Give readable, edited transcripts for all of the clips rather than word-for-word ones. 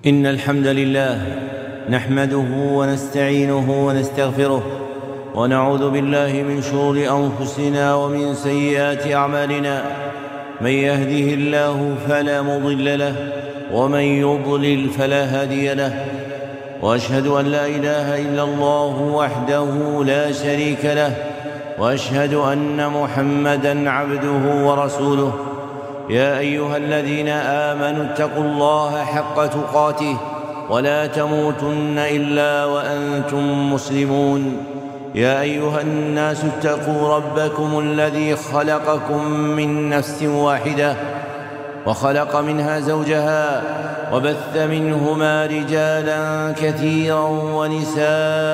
إن الحمد لله نحمده ونستعينه ونستغفره ونعوذ بالله من شرور أنفسنا ومن سيئات أعمالنا. من يهده الله فلا مضل له ومن يضلل فلا هادي له، وأشهد أن لا إله إلا الله وحده لا شريك له، وأشهد أن محمدًا عبده ورسوله. يا أيها الذين آمنوا اتقوا الله حق تقاته ولا تموتن إلا وأنتم مسلمون. يا أيها الناس اتقوا ربكم الذي خلقكم من نفس واحدة وخلق منها زوجها وبث منهما رجالا كثيرا ونساء،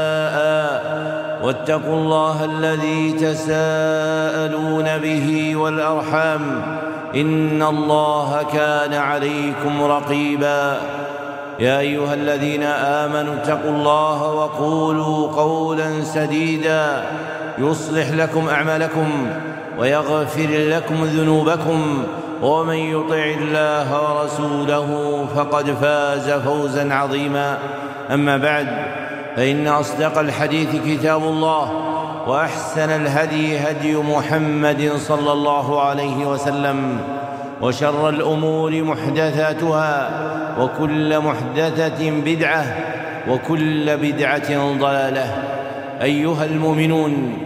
واتقوا الله الذي تساءلون به والأرحام، إن الله كان عليكم رقيبا. يا أيها الذين آمنوا اتقوا الله وقولوا قولا سديدا يصلح لكم أعمالكم ويغفر لكم ذنوبكم، ومن يطع الله ورسوله فقد فاز فوزا عظيما. أما بعد، فإن أصدق الحديث كتاب الله، وأحسن الهدي هدي محمد صلى الله عليه وسلم، وشر الأمور محدثاتها، وكل محدثة بدعة، وكل بدعة ضلالة. أيها المؤمنون،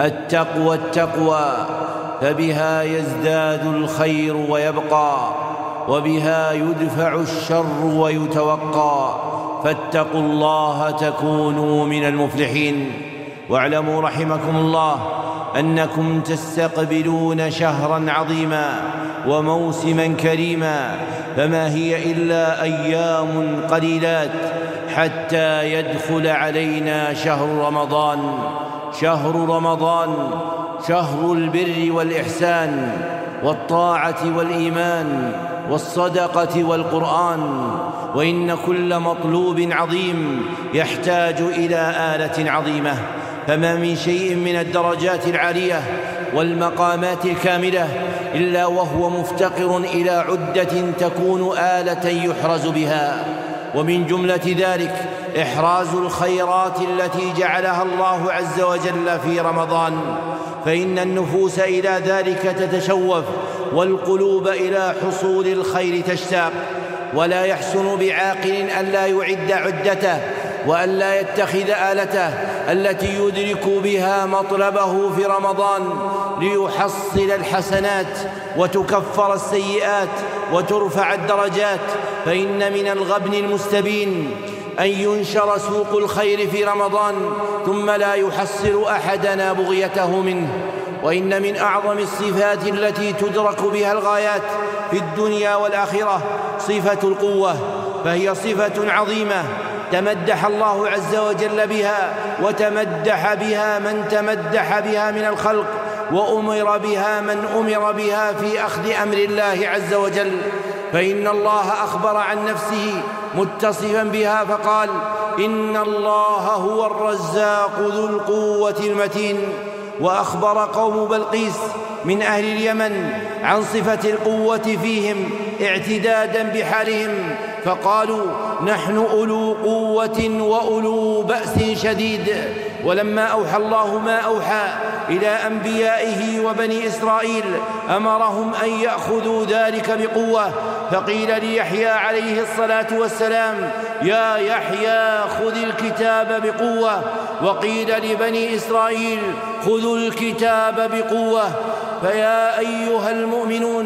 التقوى فبها يزداد الخير ويبقى، وبها يدفع الشر ويتوقى، فاتقوا الله تكونوا من المفلحين. واعلموا رحمكم الله أنكم تستقبلون شهرا عظيما وموسما كريما، فما هي إلا أيام قليلات حتى يدخل علينا شهر رمضان. شهر رمضان شهر البر والإحسان والطاعة والإيمان والصدقة والقرآن، وإن كل مطلوب عظيم يحتاج إلى آلة عظيمة، فما من شيء من الدرجات العالية والمقامات الكاملة إلا وهو مفتقر إلى عدة تكون آلة يحرز بها. ومن جملة ذلك إحراز الخيرات التي جعلها الله عز وجل في رمضان، فإن النفوس إلى ذلك تتشوف، والقلوب إلى حصول الخير تشتاق. ولا يحسن بعاقل ألا يعد عدته وألا يتخذ آلته التي يدرك بها مطلبه في رمضان ليحصل الحسنات وتكفر السيئات وترفع الدرجات. فإن من الغبن المستبين أن ينشر سوق الخير في رمضان ثم لا يحصل أحدنا بغيته منه. وإن من أعظم الصفات التي تدرك بها الغايات في الدنيا والآخرة صفة القوة، فهي صفة عظيمة تمدح الله عز وجل بها، وتمدح بها من تمدح بها من الخلق، وأمر بها من أمر بها في أخذ أمر الله عز وجل. فإن الله أخبر عن نفسه متصفا بها فقال: إن الله هو الرزاق ذو القوة المتين. وأخبر قوم بلقيس من أهل اليمن عن صفة القوة فيهم اعتدادا بحالهم، فقالوا: نحن أولو قوة وأولو بأس شديد. ولما أوحى الله ما أوحى إلى أنبيائه وبني إسرائيل أمرهم أن يأخذوا ذلك بقوة، فقيل ليحيى عليه الصلاة والسلام: يا يحيى خذ الكتاب بقوة، وقيل لبني إسرائيل: خذوا الكتاب بقوة. فيا أيها المؤمنون،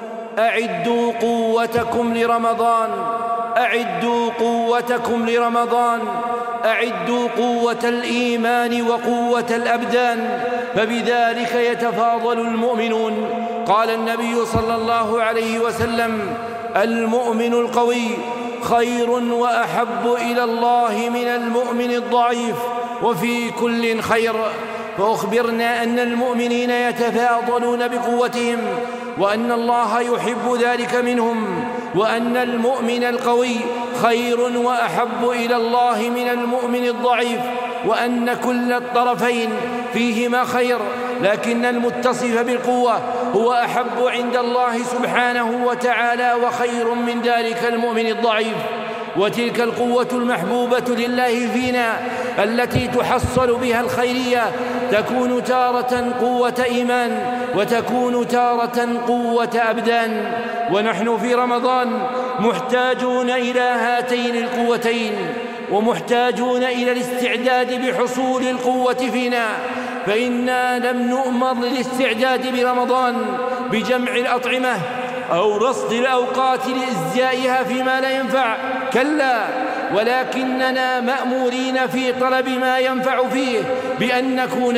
أعدوا قوتكم لرمضان، أعدوا قوتكم لرمضان، أعدوا قوة الإيمان وقوة الأبدان، فبذلك يتفاضل المؤمنون. قال النبي صلى الله عليه وسلم: المؤمن القوي خير وأحب إلى الله من المؤمن الضعيف، وفي كل خير. فأخبرنا أن المؤمنين يتفاضلون بقوتهم، وأن الله يحب ذلك منهم، وأن المؤمن القوي خير وأحب إلى الله من المؤمن الضعيف، وأن كل الطرفين فيهما خير، لكن المتصف بالقوة هو أحب عند الله سبحانه وتعالى وخير من ذلك المؤمن الضعيف. وتلك القوة المحبوبة لله فينا التي تحصل بها الخيرية تكون تارة قوة إيمان وتكون تارة قوة أبدان. ونحن في رمضان محتاجون إلى هاتين القوتين، ومحتاجون إلى الاستعداد بحصول القوة فينا، فإنا لم نؤمر للاستعداد برمضان بجمع الأطعمة أو رصد الأوقات لإزيائها فيما لا ينفع، كلا، ولكننا مأمورين في طلب ما ينفع فيه بأن نكون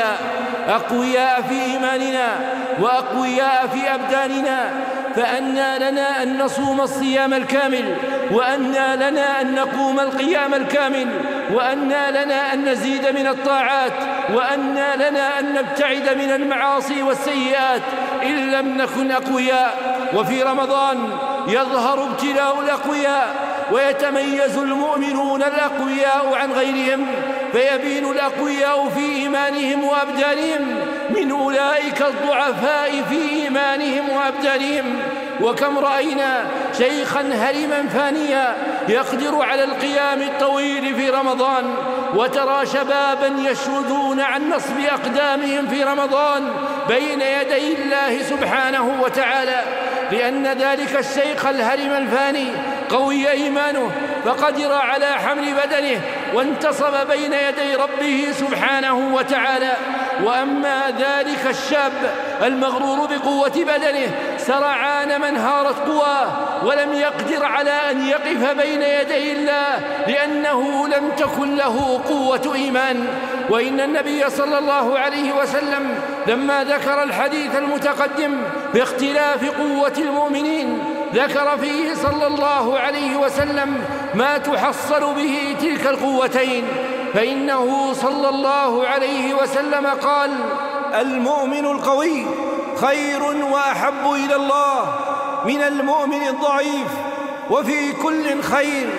أقوياء في إيماننا وأقوياء في أبداننا. فأنى لنا أن نصوم الصيام الكامل، وأنى لنا أن نقوم القيام الكامل، وأنى لنا أن نزيد من الطاعات، وأنى لنا أن نبتعد من المعاصي والسيئات إن لم نكن أقوياء. وفي رمضان يظهر ابتلاء الأقوياء، ويتميز المؤمنون الأقوياء عن غيرهم، فيبين الأقوياء في إيمانهم وأبدانهم من أولئك الضعفاء في إيمانهم وأبدانهم. وكم رأينا شيخا هرما فانيا يقدر على القيام الطويل في رمضان، وترى شبابا يشردون عن نصب أقدامهم في رمضان بين يدي الله سبحانه وتعالى، لأن ذلك الشيخ الهرم الفاني قوي إيمانه فقدر على حمل بدنه وانتصب بين يدي ربه سبحانه وتعالى. وأما ذلك الشاب المغرور بقوة بدنه سرعان من هارت قواه ولم يقدر على أن يقف بين يدي الله، لأنه لم تكن له قوة إيمان. وإن النبي صلى الله عليه وسلم لما ذكر الحديث المتقدم باختلاف قوة المؤمنين ذكر فيه صلى الله عليه وسلم ما تحصل به تلك القوتين، فإنه صلى الله عليه وسلم قال: المؤمن القوي خير وأحب إلى الله من المؤمن الضعيف، وفي كل خير،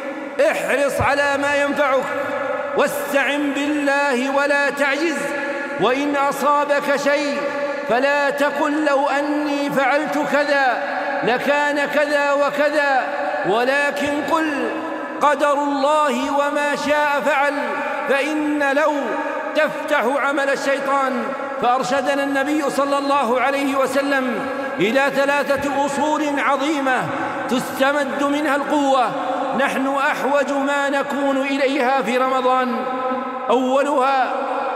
احرص على ما ينفعك واستعن بالله ولا تعجز، وإن أصابك شيء فلا تقل لو أني فعلت كذا لكان كذا وكذا، ولكن قل قدر الله وما شاء فعل، فإن لو تفتح عمل الشيطان. فأرشدنا النبي صلى الله عليه وسلم إلى 3 أصول عظيمة تستمد منها القوة نحن أحوج ما نكون إليها في رمضان. أولها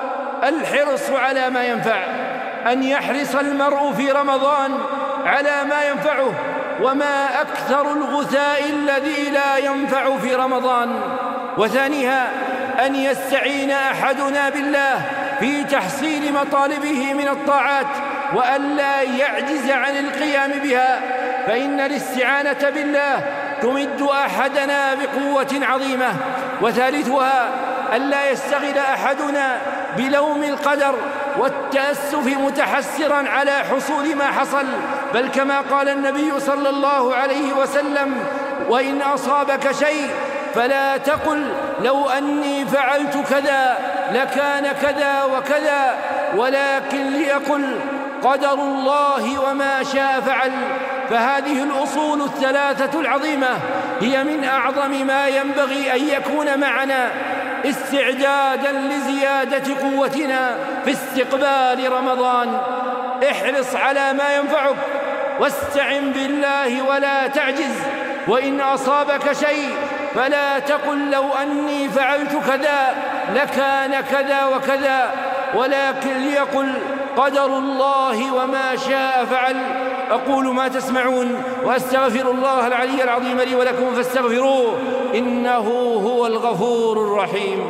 الحرص على ما ينفع، أن يحرص المرء في رمضان على ما ينفعه، وما أكثر الغثاء الذي لا ينفع في رمضان. وثانيها أن يستعين أحدنا بالله في تحصيل مطالبه من الطاعات وألا يعجز عن القيام بها، فإن الاستعانة بالله تمد أحدنا بقوة عظيمة. وثالثها ألا يستغل أحدنا بلوم القدر والتأسف متحسرا على حصول ما حصل، بل كما قال النبي صلى الله عليه وسلم: وإن أصابك شيء فلا تقل لو أني فعلت كذا لكان كذا وكذا، ولكن ليقل قدر الله وما شاء فعل. فهذه الأصول 3 العظيمة هي من أعظم ما ينبغي أن يكون معنا استعدادا لزيادة قوتنا في استقبال رمضان. احرص على ما ينفعك واستعن بالله ولا تعجز، وإن أصابك شيء فلا تقل لو أني فعلت كذا لكان كذا وكذا، ولكن ليقل قدر الله وما شاء فعل. أقول ما تسمعون وأستغفر الله العلي العظيم لي ولكم فاستغفروه إنه هو الغفور الرحيم.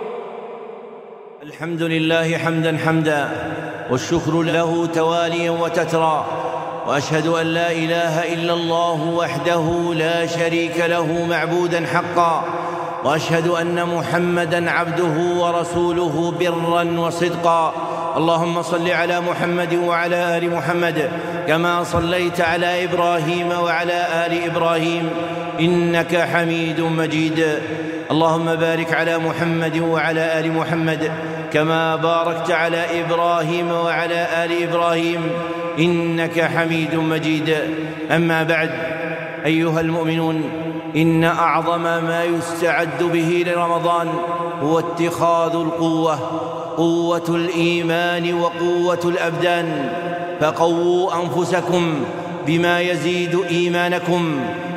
الحمد لله حمدا حمدا، والشكر له تواليا وتترى، وأشهد أن لا إله إلا الله وحده لا شريك له معبودا حقا، وأشهد أن محمدا عبده ورسوله برا وصدقا. اللهم صل على محمد وعلى آل محمد كما صليت على إبراهيم وعلى آل إبراهيم إنك حميد مجيد. اللهم بارك على محمد وعلى آل محمد كما باركت على إبراهيم وعلى آل إبراهيم إنك حميد مجيد. أما بعد، أيها المؤمنون، إن أعظم ما يستعد به لرمضان هو اتخاذ القوة، قوة الإيمان وقوة الأبدان. فقووا أنفسكم بما يزيد إيمانكم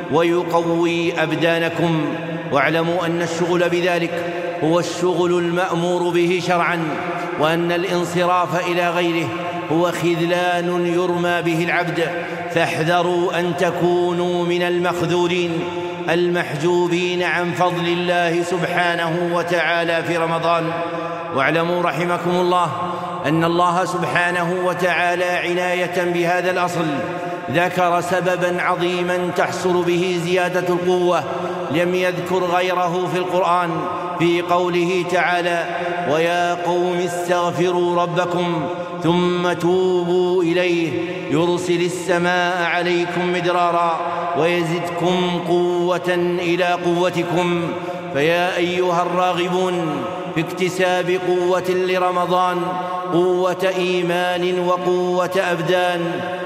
ويقوي أبدانكم، واعلموا أن الشغل بذلك هو الشغل المأمور به شرعا، وأن الانصراف إلى غيره هو خذلان يرمى به العبد. فاحذروا أن تكونوا من المخذولين المحجوبين عن فضل الله سبحانه وتعالى في رمضان. واعلموا رحمكم الله أن الله سبحانه وتعالى عناية بهذا الأصل ذكر سببا عظيما تحصل به زيادة القوة لم يذكر غيره في القرآن، في قوله تعالى: ويا قوم استغفروا ربكم ثم توبوا إليه يرسل السماء عليكم مدرارا ويزدكم قوة إلى قوتكم. فيا أيها الراغبون في اكتساب قوة لرمضان، قوة إيمان وقوة أبدان،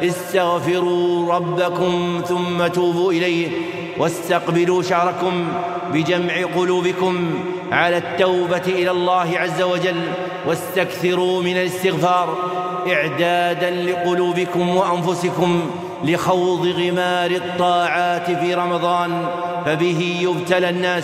استغفروا ربكم ثم توبوا إليه، واستقبلوا شهركم بجمع قلوبكم على التوبة إلى الله عز وجل، واستكثروا من الاستغفار إعدادا لقلوبكم وأنفسكم لخوض غمار الطاعات في رمضان، فبه يبتلى الناس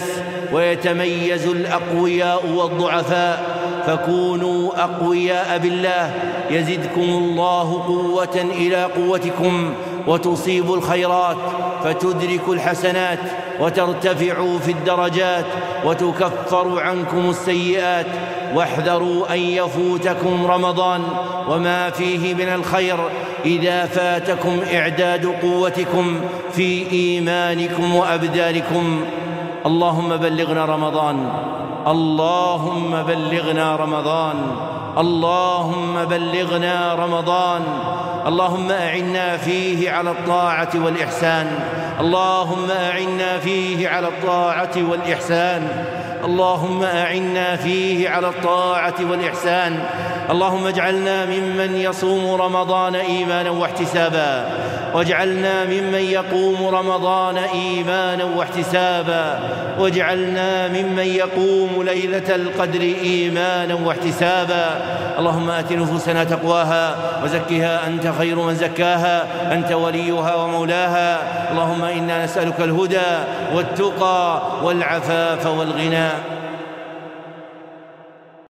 ويتميز الأقوياء والضعفاء. فكونوا أقوياء بالله يزدكم الله قوة إلى قوتكم، وتصيبوا الخيرات فتدركوا الحسنات وترتفعوا في الدرجات وتكفر عنكم السيئات. واحذروا أن يفوتكم رمضان وما فيه من الخير إذا فاتكم إعداد قوتكم في إيمانكم وأبدانكم. اللهم بلغنا رمضان، اللهم بلغنا رمضان، اللهم بلغنا رمضان. اللهم أعنا فيه على الطاعة والإحسان، اللهم أعنا فيه على الطاعة والإحسان، اللهم أعنا فيه على الطاعة والإحسان. اللهم اجعلنا ممن يصوم رمضان إيمانا واحتسابا، واجعلنا ممن يقوم رمضان إيمانا واحتسابا، واجعلنا ممن يقوم ليلة القدر إيمانا واحتسابا. اللهم آت نفوسنا تقواها وزكها أنت خير من زكاها، أنت وليها ومولاها. اللهم إنا نسألك الهدى والتقى والعفاف والغنى.